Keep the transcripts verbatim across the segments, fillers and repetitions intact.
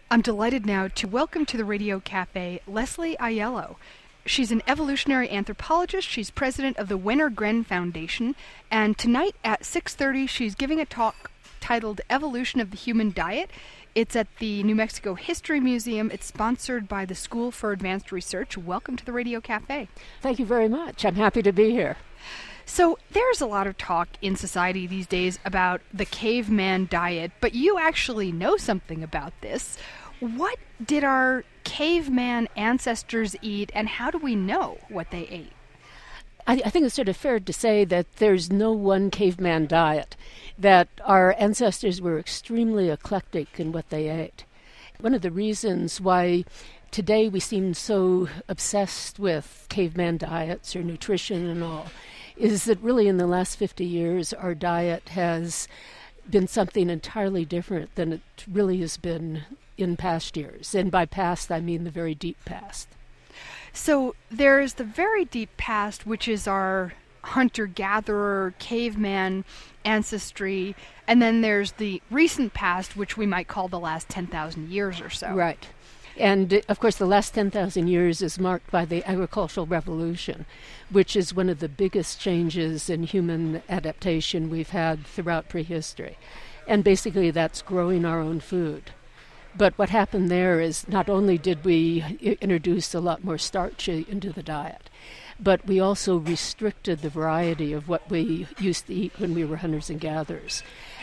I'm delighted now to welcome to the Radio Cafe Leslie Aiello. She's an evolutionary anthropologist. She's president of the Wenner-Gren Foundation. And tonight at six thirty, she's giving a talk titled Evolution of the Human Diet. It's at the New Mexico History Museum. It's sponsored by the School for Advanced Research. Welcome to the Radio Cafe. Thank you very much. I'm happy to be here. So there's a lot of talk in society these days about the caveman diet, but you actually know something about this. What did our caveman ancestors eat, and how do we know what they ate? I, I think it's sort of fair to say that there's no one caveman diet, that our ancestors were extremely eclectic in what they ate. One of the reasons why today we seem so obsessed with caveman diets or nutrition and all is that really in the last fifty years our diet has been something entirely different than it really has been in past years. And by past, I mean the very deep past. So there's the very deep past, which is our hunter-gatherer, caveman ancestry, and then there's the recent past, which we might call the last ten thousand years or so. Right. And, of course, the last ten thousand years is marked by the agricultural revolution, which is one of the biggest changes in human adaptation we've had throughout prehistory. And basically that's growing our own food. But what happened there is not only did we I- introduce a lot more starch into the diet, but we also restricted the variety of what we used to eat when we were hunters and gatherers.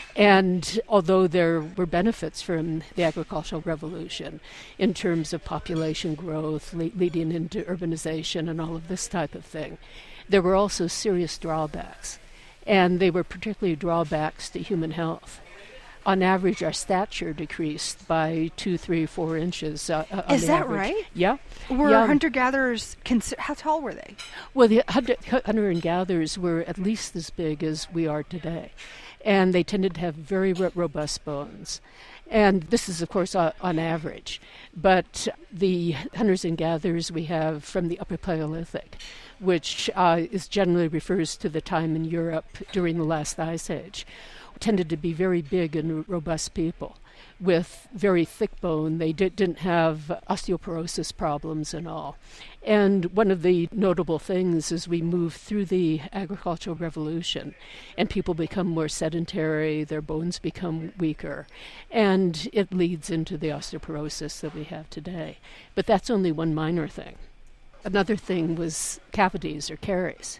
And although there were benefits from the agricultural revolution in terms of population growth le- leading into urbanization and all of this type of thing, there were also serious drawbacks. And they were particularly drawbacks to human health. On average, our stature decreased by two, three, four inches. Uh, on Is the that average. right? Yeah. Were yeah. hunter-gatherers, cons- how tall were they? Well, the hunter, hunter and gatherers were at least as big as we are today. And they tended to have very ro- robust bones. And this is, of course, uh, on average. But the hunters and gatherers we have from the Upper Paleolithic, which uh, is generally refers to the time in Europe during the last ice age, tended to be very big and robust people with very thick bone. They did, didn't have osteoporosis problems and all. And one of the notable things as we move through the agricultural revolution and people become more sedentary, their bones become weaker, and it leads into the osteoporosis that we have today. But that's only one minor thing. Another thing was cavities or caries,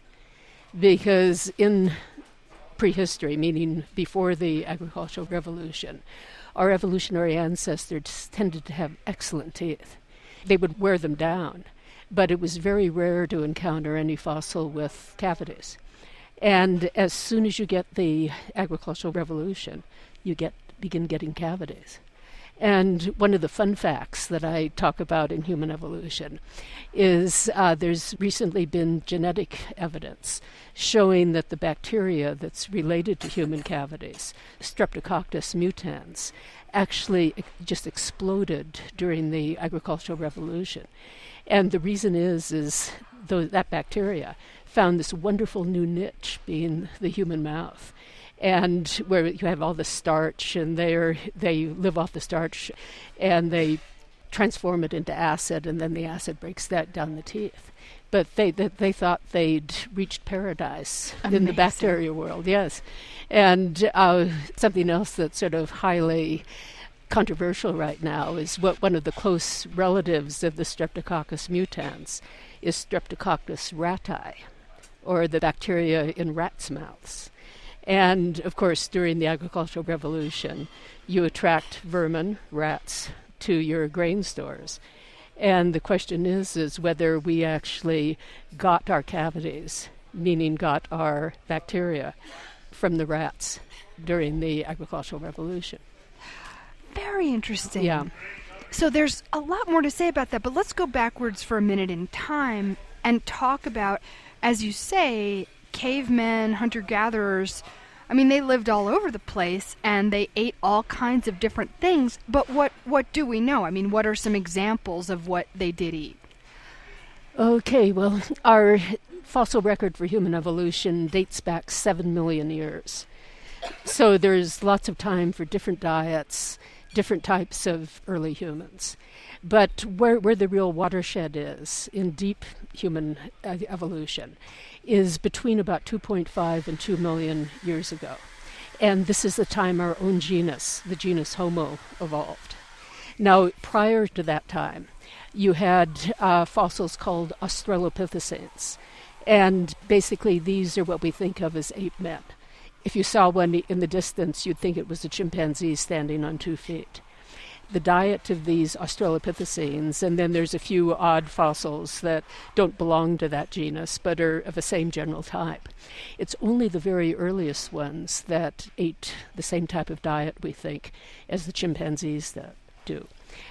because in prehistory, meaning before the agricultural revolution, our evolutionary ancestors tended to have excellent teeth. They would wear them down, but it was very rare to encounter any fossil with cavities. And as soon as you get the agricultural revolution, you get begin getting cavities. And one of the fun facts that I talk about in human evolution is uh, there's recently been genetic evidence showing that the bacteria that's related to human cavities, Streptococcus mutans, actually just exploded during the agricultural revolution. And the reason is, is th- that bacteria found this wonderful new niche being the human mouth. And where you have all the starch, and they they live off the starch, and they transform it into acid, and then the acid breaks that down the teeth. But they they, they thought they'd reached paradise Amazing. in the bacteria world, yes. And uh, something else that's sort of highly controversial right now is what one of the close relatives of the Streptococcus mutans is Streptococcus rati, or the bacteria in rats' mouths. And, of course, during the agricultural revolution, you attract vermin, rats, to your grain stores. And the question is, is whether we actually got our cavities, meaning got our bacteria, from the rats during the agricultural revolution. Very interesting. Yeah. So there's a lot more to say about that, but let's go backwards for a minute in time and talk about, as you say, cavemen, hunter-gatherers. I mean, they lived all over the place, and they ate all kinds of different things, but what, what do we know? I mean, what are some examples of what they did eat? Okay, well, our fossil record for human evolution dates back seven million years. So there's lots of time for different diets, different types of early humans. But where, where the real watershed is in deep human uh, evolution is between about two point five and two million years ago. And this is the time our own genus, the genus Homo, evolved. Now, prior to that time, you had uh, fossils called Australopithecines. And basically, these are what we think of as ape men. If you saw one in the distance, you'd think it was a chimpanzee standing on two feet. The diet of these Australopithecines, and then there's a few odd fossils that don't belong to that genus, but are of the same general type. It's only the very earliest ones that ate the same type of diet, we think, as the chimpanzees that do.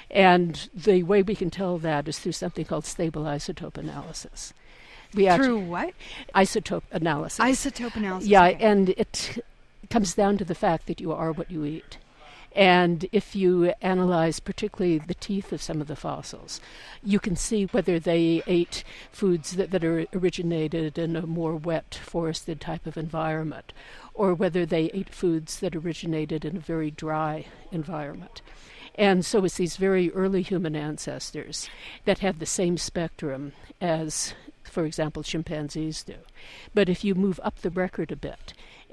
And the way we can tell that is through something called stable isotope analysis. We Through what? Isotope analysis. Isotope analysis. Yeah, okay. and it comes down to the fact that you are what you eat. And if you analyze particularly the teeth of some of the fossils, you can see whether they ate foods that, that are originated in a more wet, forested type of environment, or whether they ate foods that originated in a very dry environment. And so it's these very early human ancestors that have the same spectrum as, for example, chimpanzees do. But if you move up the record a bit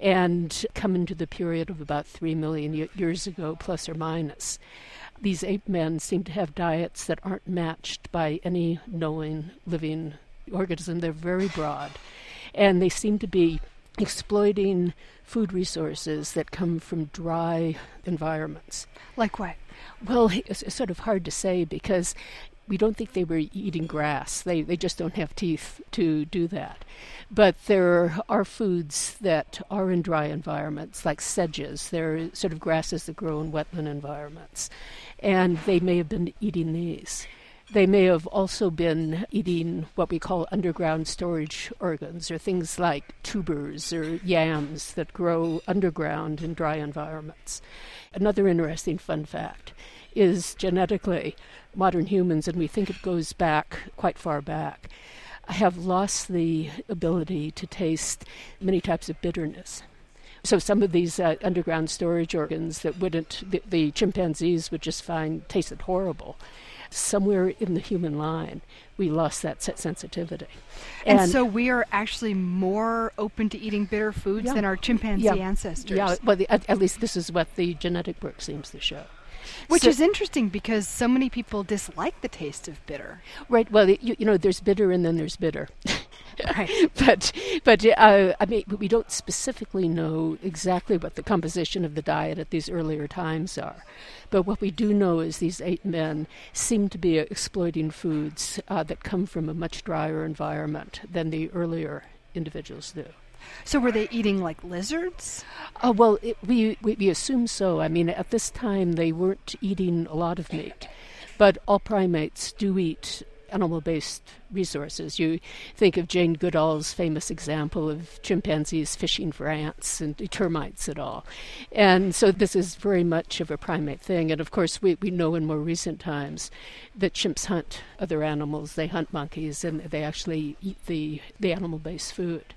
and come into the period of about three million y- years ago, plus or minus, these ape men seem to have diets that aren't matched by any knowing living organism. They're very broad, and they seem to be exploiting food resources that come from dry environments. Like what? Well, it's, it's sort of hard to say because we don't think they were eating grass. They they just don't have teeth to do that. But there are foods that are in dry environments, like sedges. They're sort of grasses that grow in wetland environments. And they may have been eating these. They may have also been eating what we call underground storage organs, or things like tubers or yams that grow underground in dry environments. Another interesting fun fact is genetically, modern humans, and we think it goes back quite far back, have lost the ability to taste many types of bitterness. So some of these uh, underground storage organs that wouldn't, the, the chimpanzees would just find tasted horrible. Somewhere in the human line, we lost that sensitivity. And, and so we are actually more open to eating bitter foods yeah, than our chimpanzee yeah, ancestors. Yeah, well, the, at, at least this is what the genetic work seems to show. Which so, is interesting because so many people dislike the taste of bitter. Right, well, you, you know, there's bitter and then there's bitter. Right. but but uh, I mean, we don't specifically know exactly what the composition of the diet at these earlier times are. But what we do know is these ape men seem to be exploiting foods uh, that come from a much drier environment than the earlier individuals do. So were they eating like lizards? Uh, well, it, we, we we assume so. I mean, at this time they weren't eating a lot of meat, but all primates do eat animal-based resources. You think of Jane Goodall's famous example of chimpanzees fishing for ants and termites and all. And so this is very much of a primate thing. And of course, we, we know in more recent times that chimps hunt other animals. They hunt monkeys and they actually eat the, the animal-based food.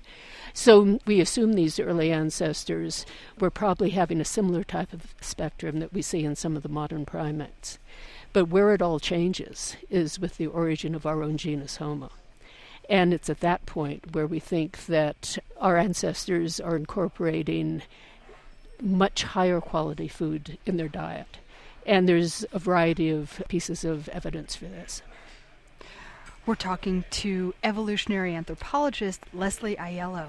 So we assume these early ancestors were probably having a similar type of spectrum that we see in some of the modern primates. But where it all changes is with the origin of our own genus Homo. And it's at that point where we think that our ancestors are incorporating much higher quality food in their diet. And there's a variety of pieces of evidence for this. We're talking to evolutionary anthropologist Leslie Aiello.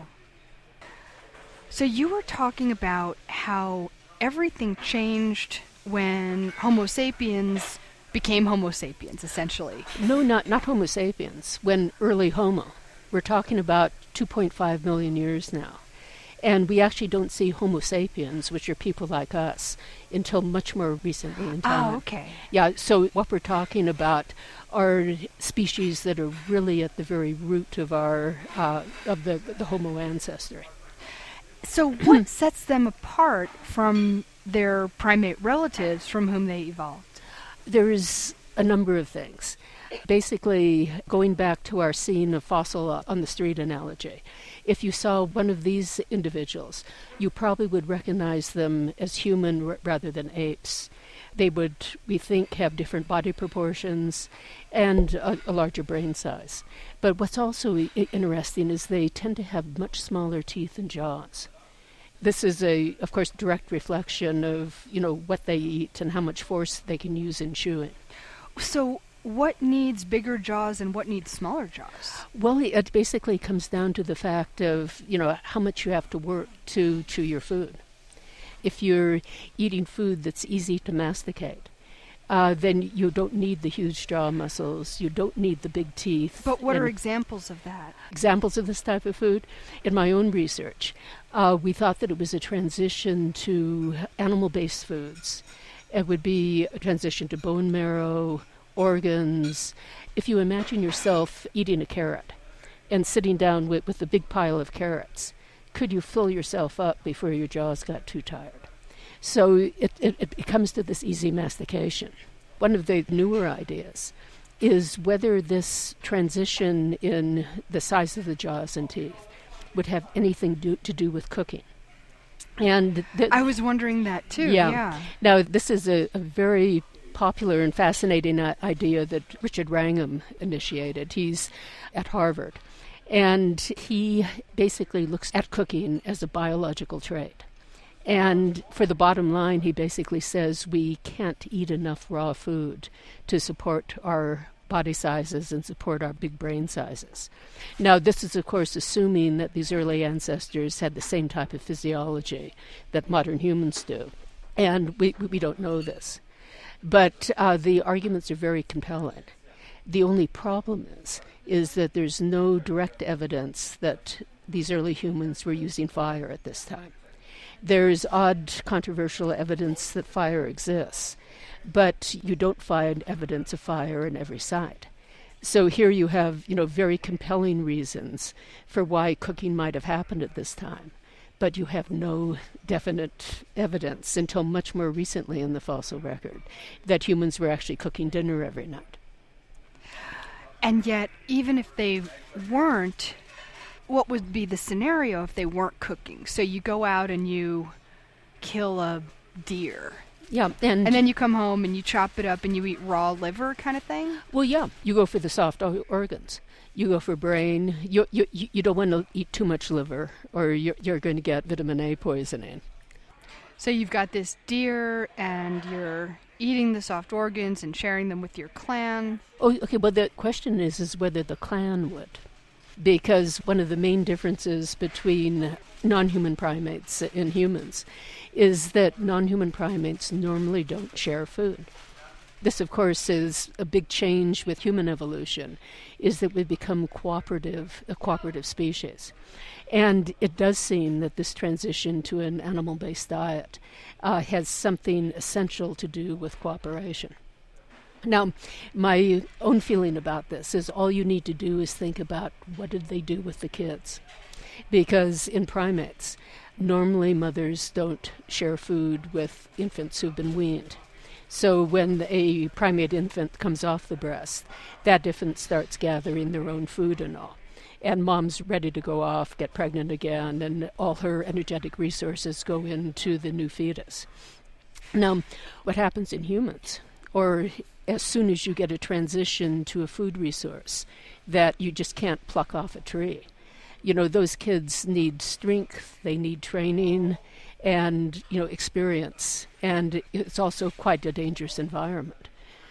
So you were talking about how everything changed when Homo sapiens became Homo sapiens, essentially. No, not not Homo sapiens. When early Homo. We're talking about two point five million years now. And we actually don't see Homo sapiens, which are people like us, until much more recently in time. Oh, okay. Yeah, so what we're talking about are species that are really at the very root of our uh, of the, the Homo ancestry. So what sets them apart from their primate relatives from whom they evolved? There's a number of things. Basically, going back to our scene of fossil on the street analogy, if you saw one of these individuals, you probably would recognize them as human r- rather than apes. They would, we think, have different body proportions and a, a larger brain size. But what's also I- interesting is they tend to have much smaller teeth and jaws. This is a, of course, direct reflection of, you know, what they eat and how much force they can use in chewing. So what needs bigger jaws and what needs smaller jaws? Well, it basically comes down to the fact of, you know, how much you have to work to chew your food. If you're eating food that's easy to masticate, uh, then you don't need the huge jaw muscles. You don't need the big teeth. But what and are examples of that? Examples of this type of food? In my own research, uh, we thought that it was a transition to animal-based foods. It would be a transition to bone marrow, organs. If you imagine yourself eating a carrot and sitting down with, with a big pile of carrots, could you fill yourself up before your jaws got too tired? So it, it, it comes to this easy mastication. One of the newer ideas is whether this transition in the size of the jaws and teeth would have anything do, to do with cooking. And th- I was wondering that too. Yeah. yeah. Now, this is a, a very popular and fascinating uh, idea that Richard Wrangham initiated. He's at Harvard. And he basically looks at cooking as a biological trait. And for the bottom line, he basically says we can't eat enough raw food to support our body sizes and support our big brain sizes. Now, this is, of course, assuming that these early ancestors had the same type of physiology that modern humans do. And we, we don't know this. But uh, the arguments are very compelling. The only problem is, is that there's no direct evidence that these early humans were using fire at this time. There's odd, controversial evidence that fire exists, but you don't find evidence of fire in every site. So here you have, you know, very compelling reasons for why cooking might have happened at this time, but you have no definite evidence until much more recently in the fossil record that humans were actually cooking dinner every night. And yet, even if they weren't, what would be the scenario if they weren't cooking? So you go out and you kill a deer. Yeah, and, and then you come home and you chop it up and you eat raw liver kind of thing? Well, yeah, you go for the soft o- organs. You go for brain. You you you don't want to eat too much liver, or you're, you're going to get vitamin A poisoning. So you've got this deer, and you're eating the soft organs and sharing them with your clan. Oh, okay. Well, the question is, is whether the clan would. Because one of the main differences between non-human primates and humans is that non-human primates normally don't share food. This, of course, is a big change with human evolution, is that we become cooperative, a cooperative species. And it does seem that this transition to an animal-based diet uh, has something essential to do with cooperation. Now, my own feeling about this is all you need to do is think about what did they do with the kids. Because in primates, normally mothers don't share food with infants who've been weaned. So when a primate infant comes off the breast, that infant starts gathering their own food and all. And mom's ready to go off, get pregnant again, and all her energetic resources go into the new fetus. Now, what happens in humans, or as soon as you get a transition to a food resource that you just can't pluck off a tree, you know, those kids need strength, they need training, and, you know, experience. And it's also quite a dangerous environment.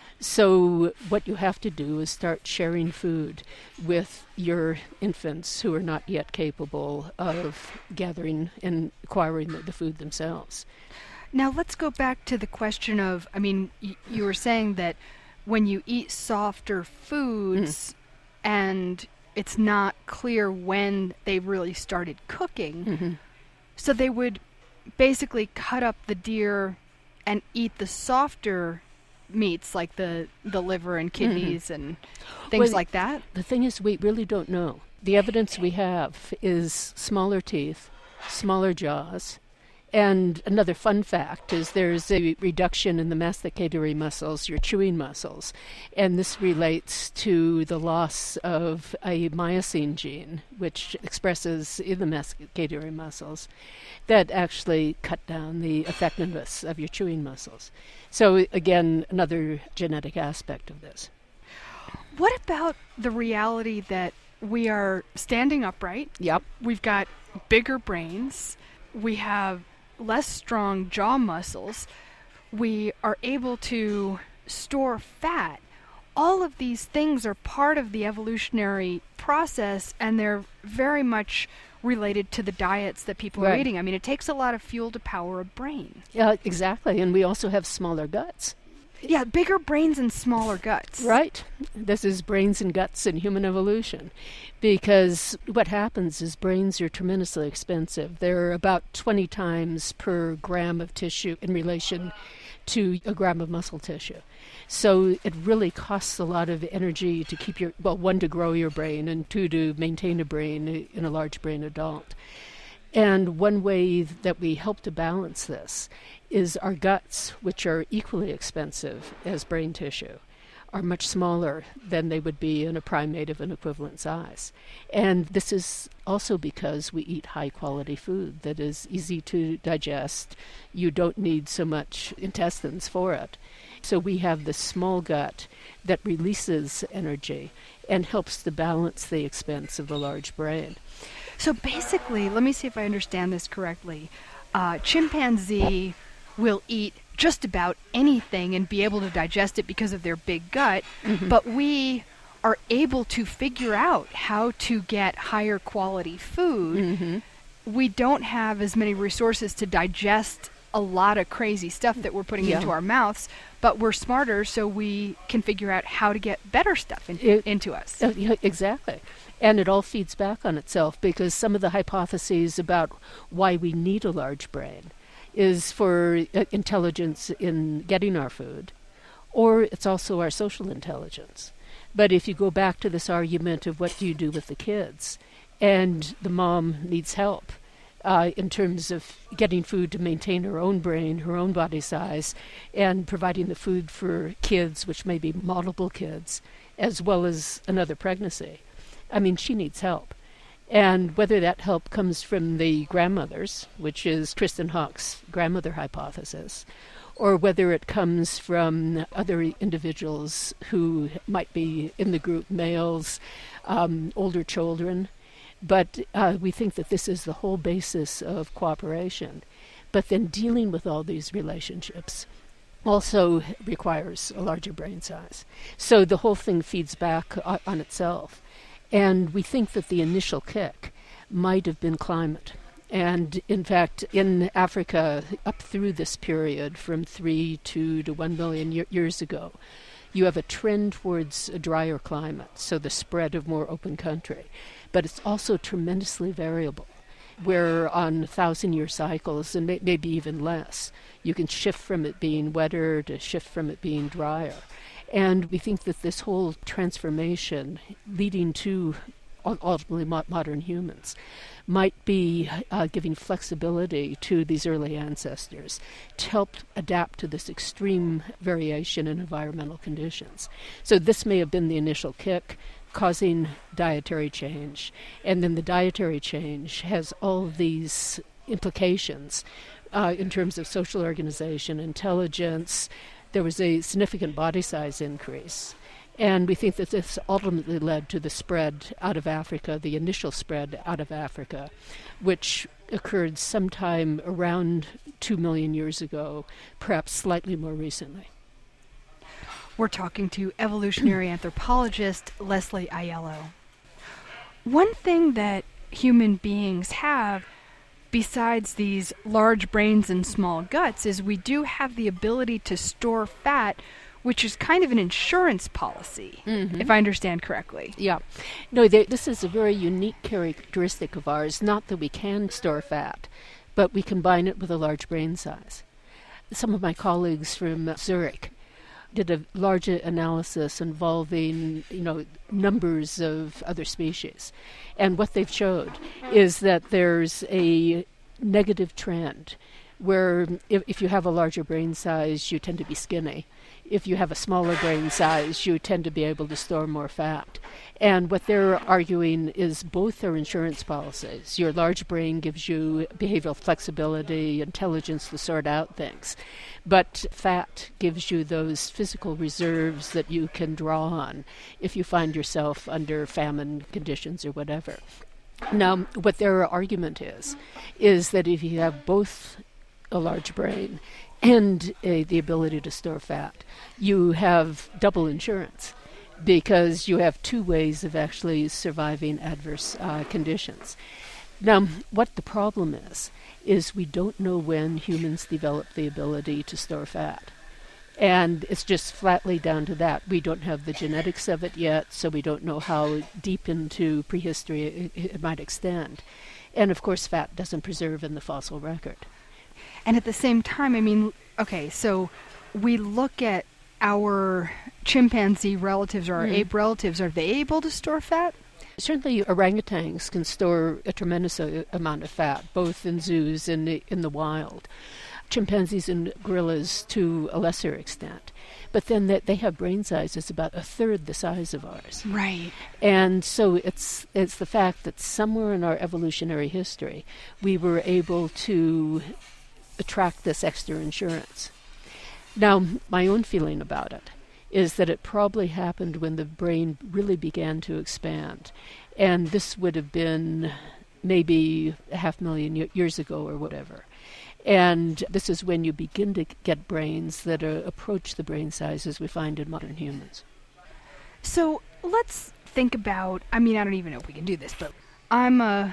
So what you have to do is start sharing food with your infants who are not yet capable of gathering and acquiring the, the food themselves. Now let's go back to the question of, I mean, y- you were saying that when you eat softer foods mm. and it's not clear when they really started cooking, mm-hmm. so they would basically cut up the deer and eat the softer meats like the, the liver and kidneys mm-hmm. and things well, like that? The thing is, we really don't know. The evidence we have is smaller teeth, smaller jaws, And another fun fact is there's a reduction in the masticatory muscles, your chewing muscles, and this relates to the loss of a myosin gene, which expresses in the masticatory muscles, that actually cut down the effectiveness of your chewing muscles. So again, another genetic aspect of this. What about the reality that we are standing upright? Yep. We've got bigger brains. We have less strong jaw muscles. We are able to store fat. All of these things are part of the evolutionary process, and they're very much related to the diets that people right. are eating. I mean, it takes a lot of fuel to power a brain. Yeah, exactly. And we also have smaller guts. Yeah, bigger brains and smaller guts. Right. This is brains and guts in human evolution. Because what happens is brains are tremendously expensive. They're about twenty times per gram of tissue in relation to a gram of muscle tissue. So it really costs a lot of energy to keep your, well, one, to grow your brain, and two, to maintain a brain in a large brain adult. And one way that we help to balance this is our guts, which are equally expensive as brain tissue, are much smaller than they would be in a primate of an equivalent size. And this is also because we eat high-quality food that is easy to digest. You don't need so much intestines for it. So we have this small gut that releases energy and helps to balance the expense of the large brain. So basically, let me see if I understand this correctly. Uh, chimpanzee will eat just about anything and be able to digest it because of their big gut, mm-hmm. but we are able to figure out how to get higher quality food. Mm-hmm. We don't have as many resources to digest a lot of crazy stuff that we're putting yeah. into our mouths, but we're smarter, so we can figure out how to get better stuff in, it, into us. Uh, yeah, exactly. And it all feeds back on itself, because some of the hypotheses about why we need a large brain is for uh, intelligence in getting our food, or it's also our social intelligence. But if you go back to this argument of what do you do with the kids, and the mom needs help uh, in terms of getting food to maintain her own brain, her own body size, and providing the food for kids, which may be multiple kids, as well as another pregnancy, I mean, she needs help. And whether that help comes from the grandmothers, which is Kristen Hawk's grandmother hypothesis, or whether it comes from other individuals who might be in the group, males, um, older children. But uh, we think that this is the whole basis of cooperation. But then dealing with all these relationships also requires a larger brain size. So the whole thing feeds back on, on itself. And we think that the initial kick might have been climate. And in fact, in Africa, up through this period, from three, two to one million year, years ago, you have a trend towards a drier climate, so the spread of more open country. But it's also tremendously variable, where on thousand-year cycles, and may, maybe even less, you can shift from it being wetter to shift from it being drier. And we think that this whole transformation leading to ultimately mo- modern humans might be uh, giving flexibility to these early ancestors to help adapt to this extreme variation in environmental conditions. So this may have been the initial kick, causing dietary change. And then the dietary change has all these implications uh, in terms of social organization, intelligence. There was a significant body size increase. And we think that this ultimately led to the spread out of Africa, the initial spread out of Africa, which occurred sometime around two million years ago, perhaps slightly more recently. We're talking to evolutionary anthropologist Leslie Aiello. One thing that human beings have, besides these large brains and small guts, is we do have the ability to store fat, which is kind of an insurance policy, mm-hmm. if I understand correctly. Yeah. No, they, this is a very unique characteristic of ours, not that we can store fat, but we combine it with a large brain size. Some of my colleagues from Zurich did a large analysis involving, you know, numbers of other species. And what they've showed is that there's a negative trend where if, if you have a larger brain size, you tend to be skinny. If you have a smaller brain size, you tend to be able to store more fat. And what they're arguing is both are insurance policies. Your large brain gives you behavioral flexibility, intelligence to sort out things. But fat gives you those physical reserves that you can draw on if you find yourself under famine conditions or whatever. Now, what their argument is, is that if you have both a large brain and uh, the ability to store fat, you have double insurance, because you have two ways of actually surviving adverse uh, conditions. Now, what the problem is, is we don't know when humans develop the ability to store fat. And it's just flatly down to that. We don't have the genetics of it yet, so we don't know how deep into prehistory it, it might extend. And of course, fat doesn't preserve in the fossil record. And at the same time, I mean, okay, so we look at our chimpanzee relatives or our mm. ape relatives. Are they able to store fat? Certainly, orangutans can store a tremendous uh, amount of fat, both in zoos and in the wild. Chimpanzees and gorillas to a lesser extent. But then that they have brain sizes about a third the size of ours. Right. And so it's it's the fact that somewhere in our evolutionary history, we were able to attract this extra insurance. Now, my own feeling about it is that it probably happened when the brain really began to expand. And this would have been maybe a half million years ago or whatever. And this is when you begin to get brains that are, approach the brain sizes we find in modern humans. So let's think about, I mean, I don't even know if we can do this, but I'm a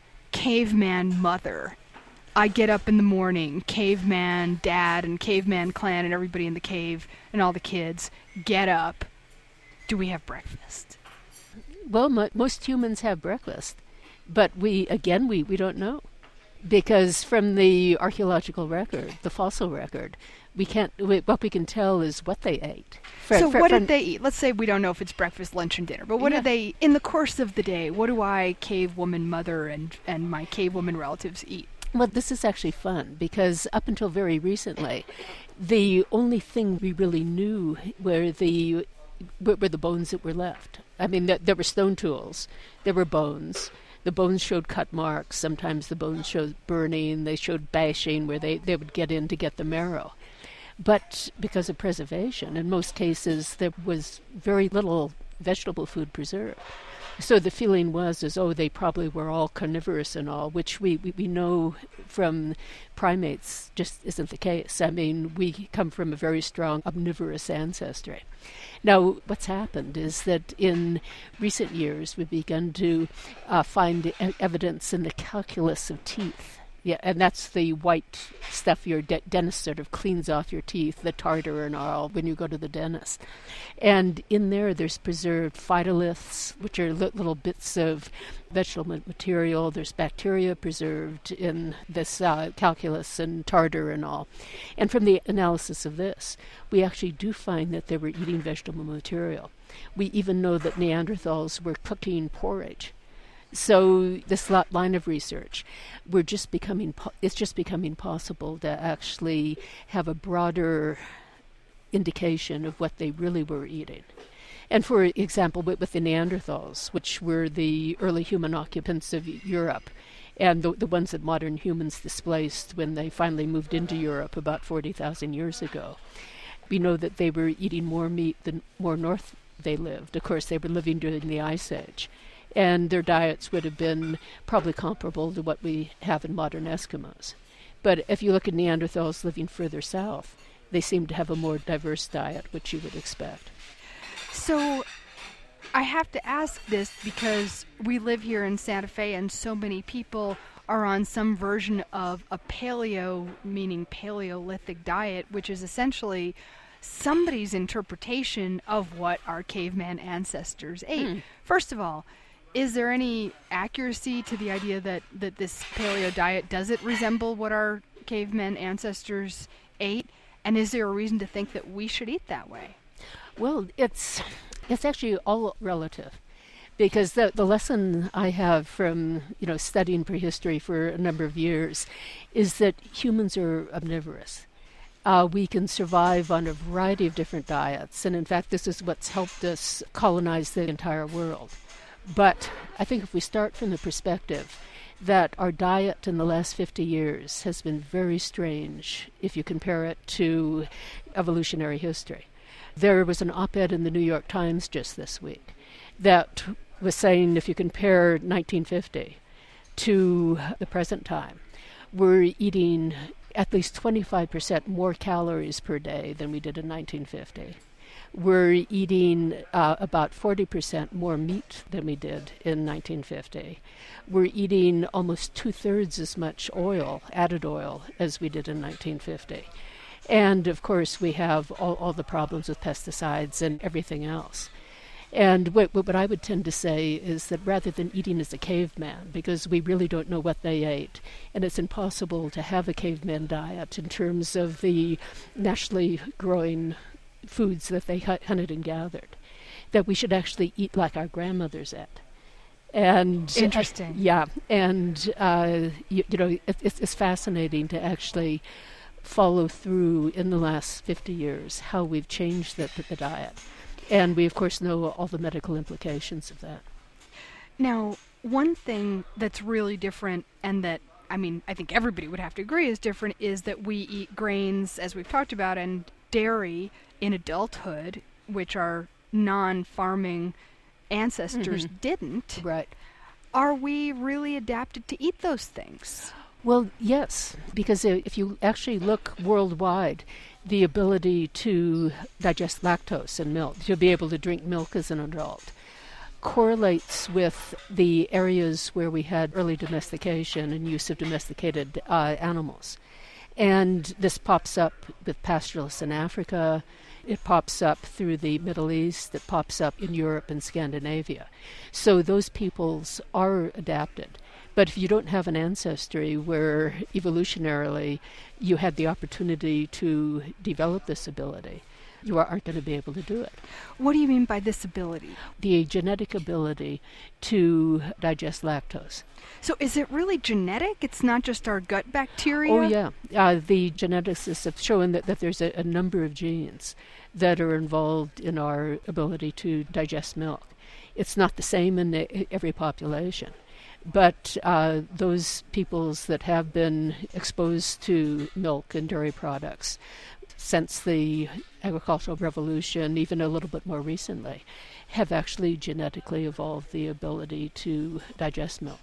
caveman mother. I get up in the morning, caveman dad and caveman clan and everybody in the cave and all the kids get up. Do we have breakfast? Well, mo- most humans have breakfast. But we, again, we, we don't know. Because from the archaeological record, the fossil record, we can't. We, what we can tell is what they ate. For, so, for, what did they eat? Let's say we don't know if it's breakfast, lunch, and dinner, but what yeah. do they eat in the course of the day? What do I, cave woman mother, and and my cave woman relatives eat? Well, this is actually fun because up until very recently, the only thing we really knew were the were, were the bones that were left. I mean, there, there were stone tools, there were bones. The bones showed cut marks. Sometimes the bones showed burning. They showed bashing where they, they would get in to get the marrow. But because of preservation, in most cases, there was very little vegetable food preserved. So the feeling was as, oh, they probably were all carnivorous and all, which we, we, we know from primates just isn't the case. I mean, we come from a very strong omnivorous ancestry. Now, what's happened is that in recent years, we've begun to uh, find e- evidence in the calculus of teeth. Yeah, and that's the white stuff your de- dentist sort of cleans off your teeth, the tartar and all, when you go to the dentist. And in there, there's preserved phytoliths, which are li- little bits of vegetable material. There's bacteria preserved in this uh, calculus and tartar and all. And from the analysis of this, we actually do find that they were eating vegetable material. We even know that Neanderthals were cooking porridge. So this line of research, we're just becoming po- it's just becoming possible to actually have a broader indication of what they really were eating. And for example, with, with the Neanderthals, which were the early human occupants of Europe, and the, the ones that modern humans displaced when they finally moved into Europe about forty thousand years ago, we know that they were eating more meat the more north they lived. Of course, they were living during the Ice Age. And their diets would have been probably comparable to what we have in modern Eskimos. But if you look at Neanderthals living further south, they seem to have a more diverse diet, which you would expect. So I have to ask this because we live here in Santa Fe and so many people are on some version of a paleo, meaning Paleolithic diet, which is essentially somebody's interpretation of what our caveman ancestors ate. Mm. First of all, is there any accuracy to the idea that, that this paleo diet, does it resemble what our cavemen ancestors ate? And is there a reason to think that we should eat that way? Well, it's it's actually all relative. Because the, the lesson I have from, you know, studying prehistory for a number of years is that humans are omnivorous. Uh, we can survive on a variety of different diets, and in fact this is what's helped us colonize the entire world. But I think if we start from the perspective that our diet in the last fifty years has been very strange if you compare it to evolutionary history. There was an op-ed in the New York Times just this week that was saying if you compare nineteen fifty to the present time, we're eating at least twenty-five percent more calories per day than we did in nineteen fifty. We're eating uh, about forty percent more meat than we did in nineteen fifty. We're eating almost two-thirds as much oil, added oil, as we did in nineteen fifty. And, of course, we have all, all the problems with pesticides and everything else. And what, what I would tend to say is that rather than eating as a caveman, because we really don't know what they ate, and it's impossible to have a caveman diet in terms of the naturally growing foods that they hunted and gathered, that we should actually eat like our grandmothers ate. And interesting. Uh, yeah, and uh, you, you know, it, it's, it's fascinating to actually follow through in the last fifty years how we've changed the, the diet. And we, of course, know all the medical implications of that. Now, one thing that's really different, and that, I mean, I think everybody would have to agree is different, is that we eat grains, as we've talked about, and dairy in adulthood, which our non-farming ancestors mm-hmm. didn't. Right. Are we really adapted to eat those things? Well, yes, because if you actually look worldwide, the ability to digest lactose in milk, to be able to drink milk as an adult, correlates with the areas where we had early domestication and use of domesticated uh, animals. And this pops up with pastoralists in Africa. It pops up through the Middle East. It pops up in Europe and Scandinavia. So those peoples are adapted. But if you don't have an ancestry where evolutionarily you had the opportunity to develop this ability, you aren't going to be able to do it. What do you mean by this ability? The genetic ability to digest lactose. So is it really genetic? It's not just our gut bacteria? Oh, yeah. Uh, the geneticists have shown that, that there's a, a number of genes that are involved in our ability to digest milk. It's not the same in a, every population. But uh, those peoples that have been exposed to milk and dairy products since the agricultural revolution, even a little bit more recently, have actually genetically evolved the ability to digest milk.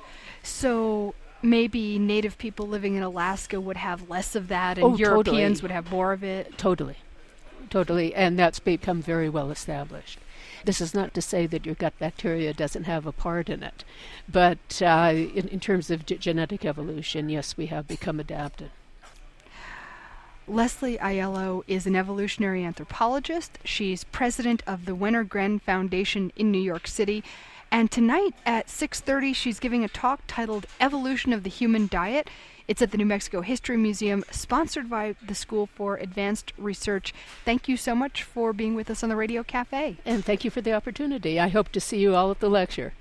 So maybe native people living in Alaska would have less of that, and oh, Europeans totally. would have more of it? Totally. Totally. And that's become very well established. This is not to say that your gut bacteria doesn't have a part in it, but uh, in, in terms of g- genetic evolution, yes, we have become adapted. Leslie Aiello is an evolutionary anthropologist. She's president of the Wenner-Gren Foundation in New York City. And tonight at six thirty, she's giving a talk titled Evolution of the Human Diet. It's at the New Mexico History Museum, sponsored by the School for Advanced Research. Thank you so much for being with us on the Radio Cafe. And thank you for the opportunity. I hope to see you all at the lecture.